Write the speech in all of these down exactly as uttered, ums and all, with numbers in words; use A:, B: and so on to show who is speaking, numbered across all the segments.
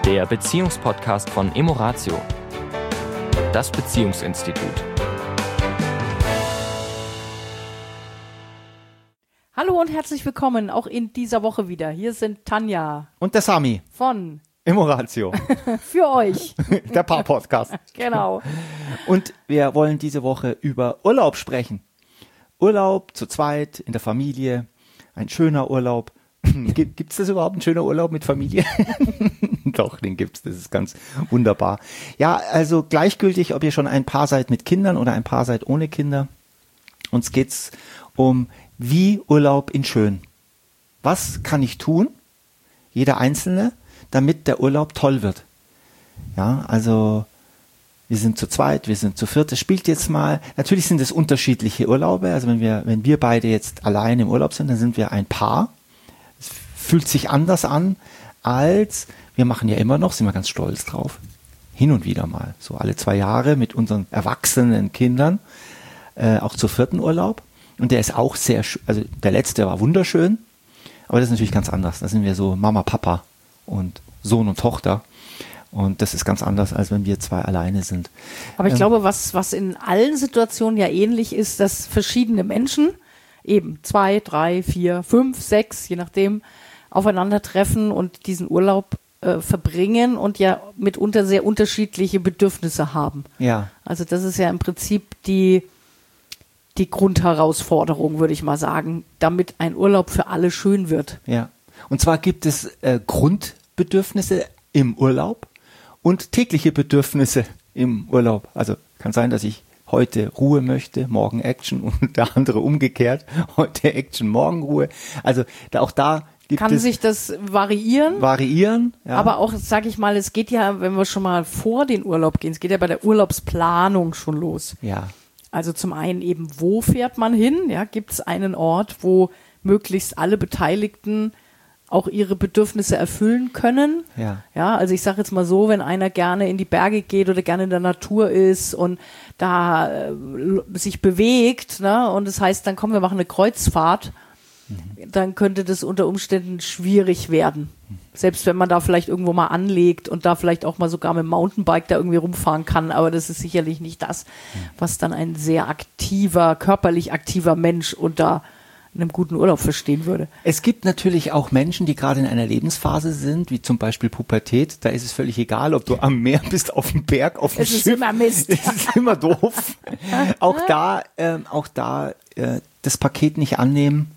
A: der Beziehungspodcast von Emoratio, das Beziehungsinstitut.
B: Hallo und herzlich willkommen, auch in dieser Woche wieder. Hier sind Tanja
C: und der Sami
B: von
C: Emoratio.
B: Für euch.
C: Der Paar-Podcast.
B: Genau.
C: Und wir wollen diese Woche über Urlaub sprechen. Urlaub zu zweit, in der Familie, ein schöner Urlaub. Gibt es das überhaupt, ein schöner Urlaub mit Familie? Doch, den gibt's, das ist ganz wunderbar. Ja, also gleichgültig, ob ihr schon ein Paar seid mit Kindern oder ein Paar seid ohne Kinder. Uns geht's um wie Urlaub in schön. Was kann ich tun, jeder Einzelne, damit der Urlaub toll wird? Ja, also wir sind zu zweit, wir sind zu viert. Es spielt jetzt mal, natürlich sind es unterschiedliche Urlaube. Also wenn wir, wenn wir beide jetzt allein im Urlaub sind, dann sind wir ein Paar. Es fühlt sich anders an, als wir machen ja immer noch, sind wir ganz stolz drauf, hin und wieder mal, so alle zwei Jahre mit unseren erwachsenen Kindern, äh, auch zur vierten Urlaub. Und der ist auch sehr, also der letzte war wunderschön, aber das ist natürlich ganz anders. Da sind wir so Mama, Papa und Sohn und Tochter. Und das ist ganz anders, als wenn wir zwei alleine sind.
B: Aber ich
C: ähm,
B: glaube, was, was in allen Situationen ja ähnlich ist, dass verschiedene Menschen, eben zwei, drei, vier, fünf, sechs, je nachdem, aufeinandertreffen und diesen Urlaub äh, verbringen und ja mitunter sehr unterschiedliche Bedürfnisse haben.
C: Ja.
B: Also das ist ja im Prinzip die, die Grundherausforderung, würde ich mal sagen, damit ein Urlaub für alle schön wird.
C: Ja. Und zwar gibt es äh, Grundbedürfnisse im Urlaub und tägliche Bedürfnisse im Urlaub. Also kann sein, dass ich heute Ruhe möchte, morgen Action und der andere umgekehrt. Heute Action, morgen Ruhe. Also da, auch da gibt
B: kann
C: es
B: sich das variieren.
C: Variieren, ja.
B: Aber auch, sage ich mal, es geht ja, wenn wir schon mal vor den Urlaub gehen, es geht ja bei der Urlaubsplanung schon los.
C: Ja.
B: Also zum einen eben, wo fährt man hin? Ja, gibt es einen Ort, wo möglichst alle Beteiligten auch ihre Bedürfnisse erfüllen können?
C: Ja.
B: Ja, also ich sage jetzt mal so, wenn einer gerne in die Berge geht oder gerne in der Natur ist und da äh, sich bewegt, ne, und das heißt, dann kommen wir machen eine Kreuzfahrt, mhm. dann könnte das unter Umständen schwierig werden. Mhm. Selbst wenn man da vielleicht irgendwo mal anlegt und da vielleicht auch mal sogar mit dem Mountainbike da irgendwie rumfahren kann, aber das ist sicherlich nicht das, mhm. was dann ein sehr aktiver, körperlich aktiver Mensch unter in einem guten Urlaub verstehen würde.
C: Es gibt natürlich auch Menschen, die gerade in einer Lebensphase sind, wie zum Beispiel Pubertät. Da ist es völlig egal, ob du am Meer bist, auf dem Berg, auf dem
B: es
C: Schiff.
B: Es ist immer Mist.
C: Es ist immer doof. Auch da, ähm, auch da äh, das Paket nicht annehmen.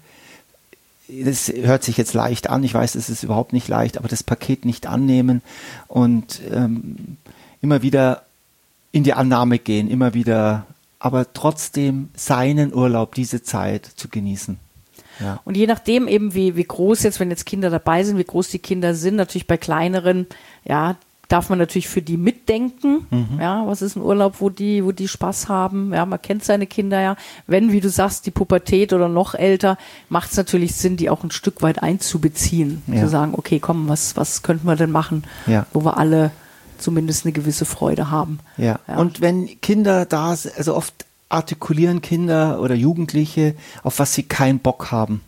C: Das hört sich jetzt leicht an. Ich weiß, es ist überhaupt nicht leicht, aber das Paket nicht annehmen und ähm, immer wieder in die Annahme gehen, immer wieder, aber trotzdem seinen Urlaub, diese Zeit zu genießen. Ja.
B: Und je nachdem eben, wie, wie groß jetzt, wenn jetzt Kinder dabei sind, wie groß die Kinder sind, natürlich bei kleineren, ja, darf man natürlich für die mitdenken. Mhm. Ja, was ist ein Urlaub, wo die, wo die Spaß haben? Ja, man kennt seine Kinder ja. Wenn, wie du sagst, die Pubertät oder noch älter, macht es natürlich Sinn, die auch ein Stück weit einzubeziehen. Ja. Zu sagen, okay, komm, was, was könnten wir denn machen,
C: ja.
B: wo wir alle zumindest eine gewisse Freude haben.
C: Ja. ja. Und wenn Kinder da, also oft artikulieren Kinder oder Jugendliche, auf was sie keinen Bock haben.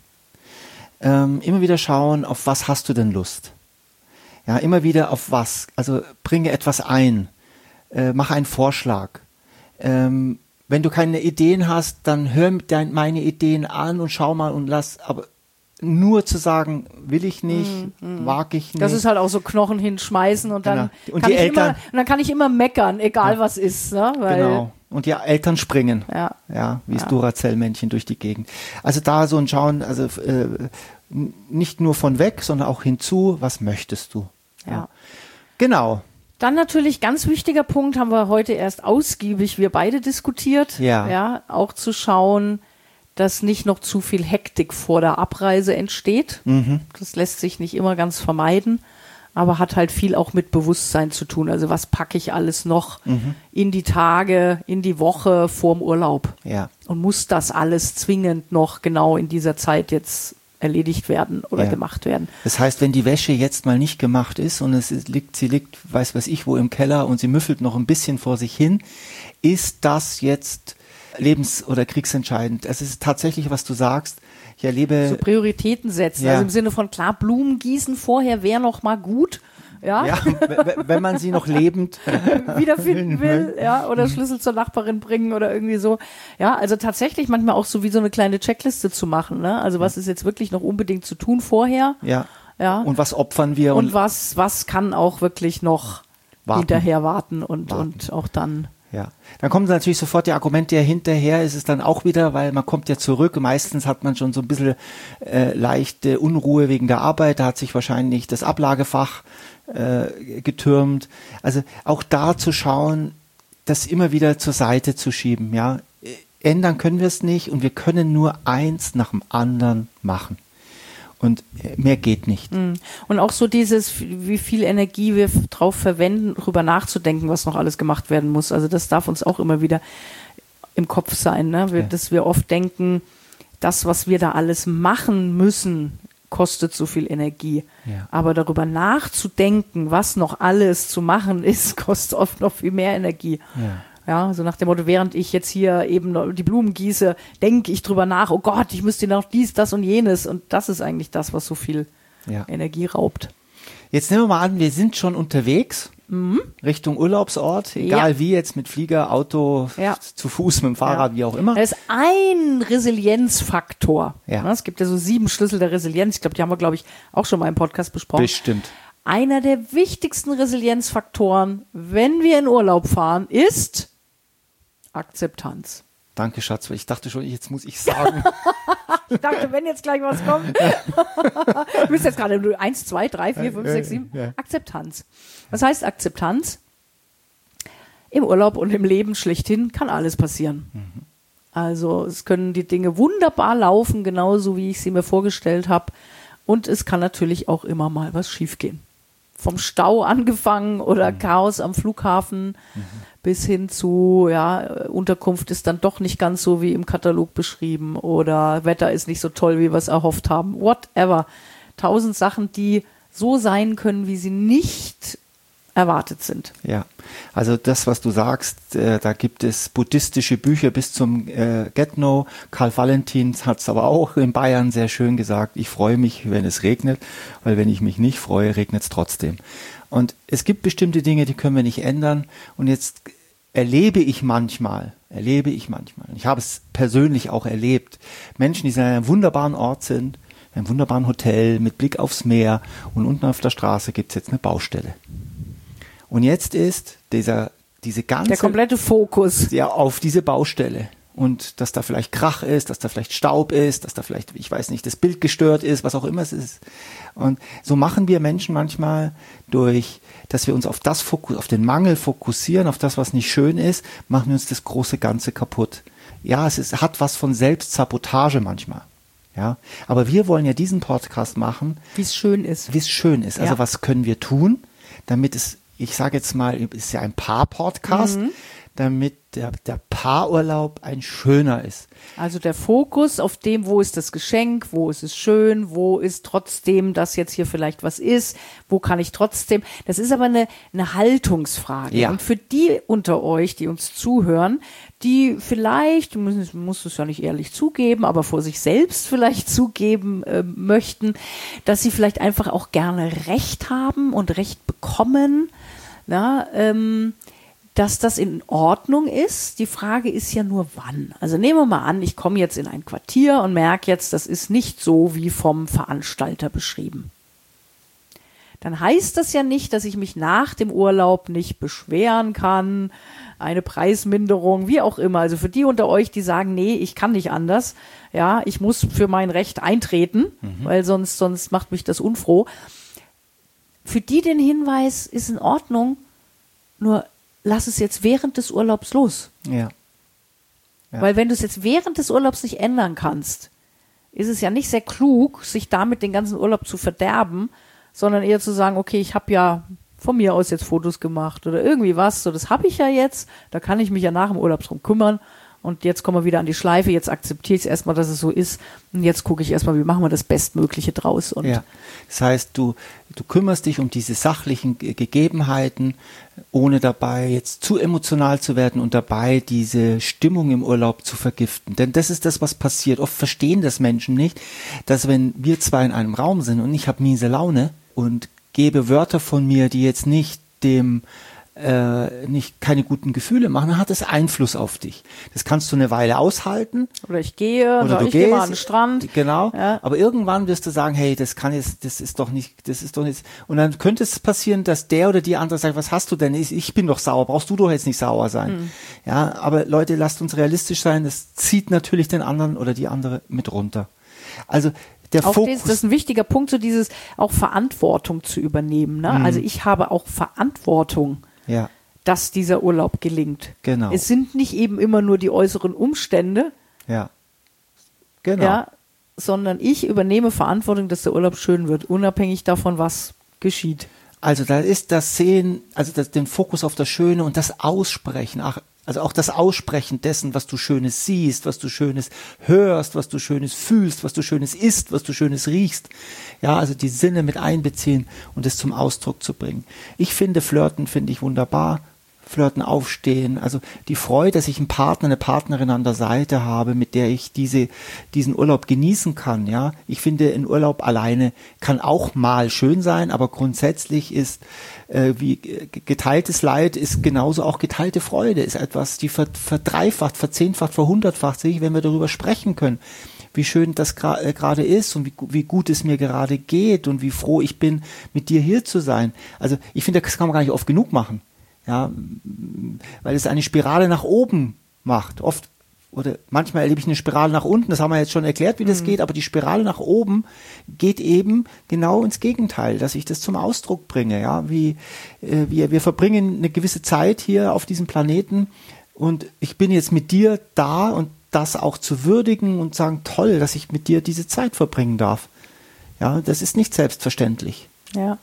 C: Ähm, immer wieder schauen, auf was hast du denn Lust? Ja, immer wieder auf was. Also bringe etwas ein, äh, mach einen Vorschlag. Ähm, wenn du keine Ideen hast, dann hör dein, meine Ideen an und schau mal und lass, aber nur zu sagen, will ich nicht, mm, mm. mag ich nicht.
B: Das ist halt auch so Knochen hinschmeißen und dann,
C: genau. und
B: kann,
C: die
B: ich
C: Eltern,
B: immer, und dann kann ich immer meckern, egal
C: ja.
B: was ist. Ne? Weil
C: genau. Und die Eltern springen,
B: ja,
C: ja wie das
B: ja.
C: Duracell-Männchen durch die Gegend. Also da so ein Schauen, also äh, nicht nur von weg, sondern auch hinzu, was möchtest du?
B: Ja. ja.
C: Genau.
B: Dann natürlich ganz wichtiger Punkt, haben wir heute erst ausgiebig wir beide diskutiert,
C: ja,
B: ja auch zu schauen, dass nicht noch zu viel Hektik vor der Abreise entsteht.
C: Mhm.
B: Das lässt sich nicht immer ganz vermeiden, aber hat halt viel auch mit Bewusstsein zu tun. Also was packe ich alles noch
C: mhm.
B: in die Tage, in die Woche vorm Urlaub?
C: Ja.
B: Und muss das alles zwingend noch genau in dieser Zeit jetzt erledigt werden oder
C: ja.
B: gemacht werden?
C: Das heißt, wenn die Wäsche jetzt mal nicht gemacht ist und es liegt, sie liegt, weiß was ich wo im Keller und sie müffelt noch ein bisschen vor sich hin, ist das jetzt lebens- oder kriegsentscheidend? Es ist tatsächlich, was du sagst. Ich erlebe
B: so Prioritäten setzen,
C: ja.
B: also im Sinne von klar, Blumen gießen vorher wäre noch mal gut, ja,
C: Ja, w- wenn man sie noch lebend
B: wiederfinden will, ja, oder Schlüssel zur Nachbarin bringen oder irgendwie so. Ja, also tatsächlich manchmal auch so wie so eine kleine Checkliste zu machen, ne? Also was ist jetzt wirklich noch unbedingt zu tun vorher?
C: Ja.
B: Ja.
C: Und was opfern wir?
B: Und was, was kann auch wirklich noch
C: Warten.
B: hinterher warten und,
C: Warten.
B: und auch dann.
C: Ja, dann kommen natürlich sofort die Argumente, ja, hinterher ist es dann auch wieder, weil man kommt ja zurück, meistens hat man schon so ein bisschen äh, leichte Unruhe wegen der Arbeit, da hat sich wahrscheinlich das Ablagefach äh, getürmt. Also auch da zu schauen, das immer wieder zur Seite zu schieben, ja. Ändern können wir es nicht und wir können nur eins nach dem anderen machen. Und mehr geht nicht.
B: Und auch so dieses, wie viel Energie wir drauf verwenden, darüber nachzudenken, was noch alles gemacht werden muss. Also das darf uns auch immer wieder im Kopf sein, ne? Wir,
C: Ja.
B: Dass wir oft denken, das, was wir da alles machen müssen, kostet so viel Energie.
C: Ja.
B: Aber darüber nachzudenken, was noch alles zu machen ist, kostet oft noch viel mehr Energie.
C: Ja.
B: Ja, so nach dem Motto, während ich jetzt hier eben noch die Blumen gieße, denke ich drüber nach, oh Gott, ich müsste noch dies, das und jenes. Und das ist eigentlich das, was so viel
C: Ja.
B: Energie raubt.
C: Jetzt nehmen wir mal an, wir sind schon unterwegs Richtung Urlaubsort, egal
B: Ja.
C: wie, jetzt mit Flieger, Auto,
B: Ja.
C: zu Fuß, mit dem Fahrrad,
B: Ja.
C: wie auch immer.
B: Da ist ein Resilienzfaktor.
C: Ja.
B: Ne, Es gibt ja so sieben Schlüssel der Resilienz. Ich glaube, die haben wir, glaube ich, auch schon mal im Podcast besprochen.
C: Bestimmt.
B: Einer der wichtigsten Resilienzfaktoren, wenn wir in Urlaub fahren, ist Akzeptanz.
C: Danke, Schatz, weil ich dachte schon, jetzt muss ich sagen.
B: Ich dachte, wenn jetzt gleich was kommt. Du bist jetzt gerade nur eins, zwei, drei, vier, fünf, sechs, sieben.
C: Ja.
B: Akzeptanz. Was heißt Akzeptanz? Im Urlaub und im Leben schlechthin kann alles passieren. Also es können die Dinge wunderbar laufen, genauso wie ich sie mir vorgestellt habe. Und es kann natürlich auch immer mal was schiefgehen. Vom Stau angefangen oder Chaos am Flughafen bis hin zu, ja, Unterkunft ist dann doch nicht ganz so wie im Katalog beschrieben oder Wetter ist nicht so toll, wie wir es erhofft haben. Whatever. Tausend Sachen, die so sein können, wie sie nicht erwartet sind.
C: Ja, also das, was du sagst, äh, da gibt es buddhistische Bücher bis zum äh, Get-No. Karl Valentin hat es aber auch in Bayern sehr schön gesagt, ich freue mich, wenn es regnet, weil wenn ich mich nicht freue, regnet es trotzdem. Und es gibt bestimmte Dinge, die können wir nicht ändern. Und jetzt erlebe ich manchmal, erlebe ich manchmal, ich habe es persönlich auch erlebt, Menschen, die in einem wunderbaren Ort sind, in einem wunderbaren Hotel mit Blick aufs Meer und unten auf der Straße gibt es jetzt eine Baustelle. Und jetzt ist dieser, diese ganze...
B: Der komplette Fokus.
C: Ja, auf diese Baustelle. Und dass da vielleicht Krach ist, dass da vielleicht Staub ist, dass da vielleicht, ich weiß nicht, das Bild gestört ist, was auch immer es ist. Und so machen wir Menschen manchmal durch, dass wir uns auf das Fokus, auf den Mangel fokussieren, auf das, was nicht schön ist, machen wir uns das große Ganze kaputt. Ja, es ist, hat was von Selbstsabotage manchmal. Ja, aber wir wollen ja diesen Podcast machen,
B: Wie es schön ist.
C: wie es schön ist. Also
B: Ja.
C: was können wir tun, damit es, ich sage jetzt mal, es ist ja ein Paar-Podcast,
B: Mhm.
C: damit der, der Paarurlaub ein schöner ist.
B: Also der Fokus auf dem, wo ist das Geschenk, wo ist es schön, wo ist trotzdem, dass jetzt hier vielleicht was ist, wo kann ich trotzdem, das ist aber eine, eine Haltungsfrage.
C: Ja.
B: Und für die unter euch, die uns zuhören, die vielleicht, man muss es ja nicht ehrlich zugeben, aber vor sich selbst vielleicht zugeben äh, möchten, dass sie vielleicht einfach auch gerne Recht haben und Recht bekommen, na, ähm, dass das in Ordnung ist. Die Frage ist ja nur, wann. Also nehmen wir mal an, ich komme jetzt in ein Quartier und merke jetzt, das ist nicht so wie vom Veranstalter beschrieben. Dann heißt das ja nicht, dass ich mich nach dem Urlaub nicht beschweren kann, eine Preisminderung, wie auch immer. Also für die unter euch, die sagen, nee, ich kann nicht anders, ja, ich muss für mein Recht eintreten, mhm. weil sonst, sonst macht mich das unfroh. Für die den Hinweis ist in Ordnung, nur lass es jetzt während des Urlaubs los.
C: Ja. Ja.
B: Weil wenn du es jetzt während des Urlaubs nicht ändern kannst, ist es ja nicht sehr klug, sich damit den ganzen Urlaub zu verderben, sondern eher zu sagen, okay, ich habe ja von mir aus jetzt Fotos gemacht oder irgendwie was, so das habe ich ja jetzt, da kann ich mich ja nach dem Urlaub drum kümmern und jetzt kommen wir wieder an die Schleife, jetzt akzeptiere ich es erstmal, dass es so ist und jetzt gucke ich erstmal, wie machen wir das Bestmögliche draus. Und
C: ja. Das heißt, du, du kümmerst dich um diese sachlichen G- Gegebenheiten, ohne dabei jetzt zu emotional zu werden und dabei diese Stimmung im Urlaub zu vergiften. Denn das ist das, was passiert. Oft verstehen das Menschen nicht, dass wenn wir zwei in einem Raum sind und ich habe miese Laune und gebe Wörter von mir, die jetzt nicht dem äh, nicht keine guten Gefühle machen, dann hat es Einfluss auf dich. Das kannst du eine Weile aushalten.
B: Oder ich gehe, oder,
C: oder du
B: ich
C: gehst,
B: gehe mal an den Strand.
C: Genau.
B: Ja.
C: Aber irgendwann wirst du sagen, hey, das kann jetzt, das ist doch nicht, das ist doch nicht. Und dann könnte es passieren, dass der oder die andere sagt, was hast du denn? Ich, ich bin doch sauer, brauchst du doch jetzt nicht sauer sein. Mhm. Ja, aber Leute, lasst uns realistisch sein, das zieht natürlich den anderen oder die andere mit runter. Also der
B: auch
C: Fokus.
B: das, das ist ein wichtiger Punkt, so dieses auch Verantwortung zu übernehmen. Ne? Mhm. Also ich habe auch Verantwortung,
C: ja.
B: dass dieser Urlaub gelingt.
C: Genau.
B: Es sind nicht eben immer nur die äußeren Umstände,
C: ja, genau.
B: ja, sondern ich übernehme Verantwortung, dass der Urlaub schön wird, unabhängig davon, was geschieht.
C: Also da ist das Sehen, also das, den Fokus auf das Schöne und das Aussprechen, ach, also auch das Aussprechen dessen, was du Schönes siehst, was du Schönes hörst, was du Schönes fühlst, was du Schönes isst, was du Schönes riechst. Ja, also die Sinne mit einbeziehen und es zum Ausdruck zu bringen. Ich finde Flirten, finde ich wunderbar. Flirten, aufstehen, also die Freude, dass ich einen Partner, eine Partnerin an der Seite habe, mit der ich diese, diesen Urlaub genießen kann, ja. Ich finde, ein Urlaub alleine kann auch mal schön sein, aber grundsätzlich ist, äh, wie geteiltes Leid ist genauso auch geteilte Freude, ist etwas, die verdreifacht, verzehnfacht, verhundertfacht sich, wenn wir darüber sprechen können, wie schön das gerade ist und wie, wie gut es mir gerade geht und wie froh ich bin, mit dir hier zu sein. Also ich finde, das kann man gar nicht oft genug machen. Ja, weil es eine Spirale nach oben macht. Oft oder manchmal erlebe ich eine Spirale nach unten. Das haben wir jetzt schon erklärt, wie das mhm. geht. Aber die Spirale nach oben geht eben genau ins Gegenteil, dass ich das zum Ausdruck bringe. Ja, wie äh, wir wir verbringen eine gewisse Zeit hier auf diesem Planeten und ich bin jetzt mit dir da und das auch zu würdigen und sagen, toll, dass ich mit dir diese Zeit verbringen darf. Ja, das ist nicht selbstverständlich.
B: Ja.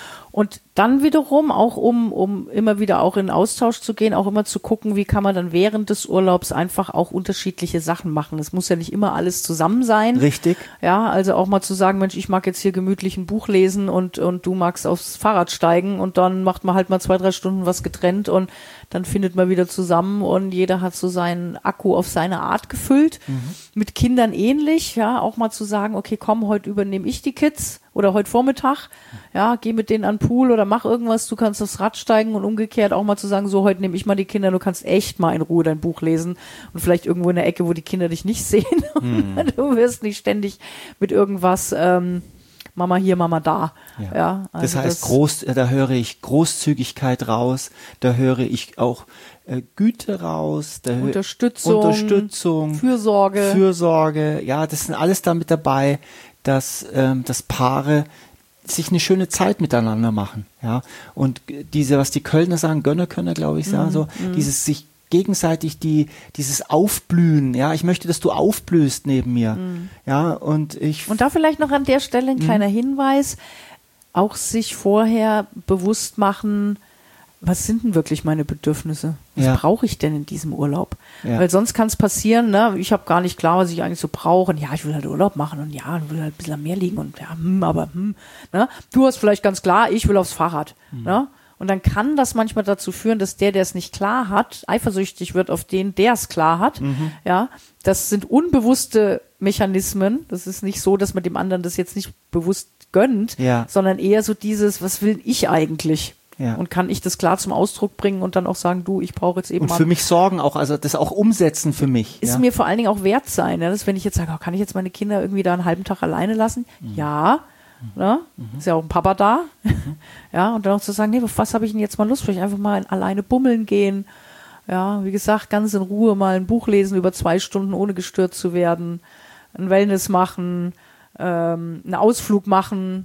B: Und dann wiederum, auch um, um immer wieder auch in Austausch zu gehen, auch immer zu gucken, wie kann man dann während des Urlaubs einfach auch unterschiedliche Sachen machen. Es muss ja nicht immer alles zusammen sein.
C: Richtig.
B: Ja, also auch mal zu sagen, Mensch, ich mag jetzt hier gemütlich ein Buch lesen und, und du magst aufs Fahrrad steigen und dann macht man halt mal zwei, drei Stunden was getrennt und dann findet man wieder zusammen und jeder hat so seinen Akku auf seine Art gefüllt. Mhm. Mit Kindern ähnlich, ja, auch mal zu sagen, okay, komm, heute übernehme ich die Kids oder heute Vormittag, ja, geh mit denen an den Pool oder mach irgendwas, du kannst aufs Rad steigen und umgekehrt auch mal zu sagen, so, heute nehme ich mal die Kinder, du kannst echt mal in Ruhe dein Buch lesen und vielleicht irgendwo in der Ecke, wo die Kinder dich nicht sehen. Mhm. Du wirst nicht ständig mit irgendwas, ähm, Mama hier, Mama da. Ja, ja also
C: das heißt, das groß, da höre ich Großzügigkeit raus, da höre ich auch äh, Güte raus, da
B: Unterstützung,
C: Unterstützung,
B: Fürsorge.
C: Fürsorge, ja, das sind alles da mit dabei, dass, ähm, dass Paare sich eine schöne Zeit miteinander machen, ja. Und diese, was die Kölner sagen, Gönnerkönner, glaube ich, sagen, mm, so, mm. dieses sich gegenseitig die, dieses Aufblühen, ja, ich möchte, dass du aufblühst neben mir, mm. ja, und ich.
B: Und da vielleicht noch an der Stelle ein kleiner mm. Hinweis, auch sich vorher bewusst machen, was sind denn wirklich meine Bedürfnisse? Was ja. brauche ich denn in diesem Urlaub? Ja. Weil sonst kann es passieren, ne, ich habe gar nicht klar, was ich eigentlich so brauche. Und ja, ich will halt Urlaub machen und ja, ich will halt ein bisschen mehr liegen und ja, hm, aber hm, ne? Du hast vielleicht ganz klar, ich will aufs Fahrrad. Mhm. Ne? Und dann kann das manchmal dazu führen, dass der, der es nicht klar hat, eifersüchtig wird auf den, der es klar hat. Mhm. Ja, das sind unbewusste Mechanismen. Das ist nicht so, dass man dem anderen das jetzt nicht bewusst gönnt, ja. sondern eher so dieses, was will ich eigentlich? Ja. Und kann ich das klar zum Ausdruck bringen und dann auch sagen, du, ich brauche jetzt eben
C: und
B: mal.
C: Und für mich sorgen auch, also das auch umsetzen für mich.
B: Ist
C: ja?
B: mir vor allen Dingen auch wert sein, ne? Dass wenn ich jetzt sage, oh, kann ich jetzt meine Kinder irgendwie da einen halben Tag alleine lassen? Mhm. Ja, mhm. Ne? Mhm. Ist ja auch ein Papa da. Mhm. Ja, und dann auch zu sagen, nee, auf was habe ich denn jetzt mal Lust? Vielleicht einfach mal alleine bummeln gehen. Ja, wie gesagt, ganz in Ruhe mal ein Buch lesen über zwei Stunden, ohne gestört zu werden. Ein Wellness machen, ähm, einen Ausflug machen,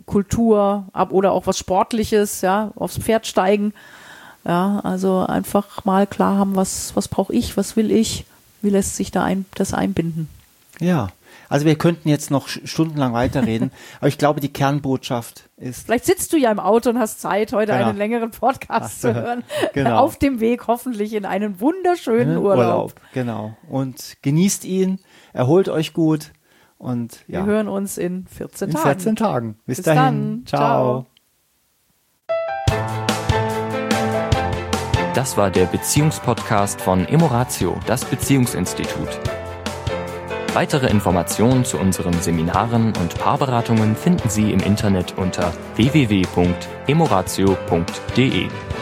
B: Kultur ab oder auch was Sportliches, ja, aufs Pferd steigen. Ja, also einfach mal klar haben, was, was brauche ich, was will ich, wie lässt sich da ein, das einbinden.
C: Ja, also wir könnten jetzt noch stundenlang weiterreden, aber ich glaube, die Kernbotschaft ist...
B: Vielleicht sitzt du ja im Auto und hast Zeit, heute genau. einen längeren Podcast Ach, zu hören. Genau. Auf dem Weg hoffentlich in einen wunderschönen Urlaub. Urlaub.
C: Genau. Und genießt ihn, erholt euch gut. Und, ja.
B: Wir hören uns in vierzehn
C: in
B: Tagen.
C: vierzehn Tagen. Bis,
B: Bis
C: dahin.
B: Dann. Ciao.
A: Das war der Beziehungspodcast von Emoratio, das Beziehungsinstitut. Weitere Informationen zu unseren Seminaren und Paarberatungen finden Sie im Internet unter w w w punkt emoratio punkt d e.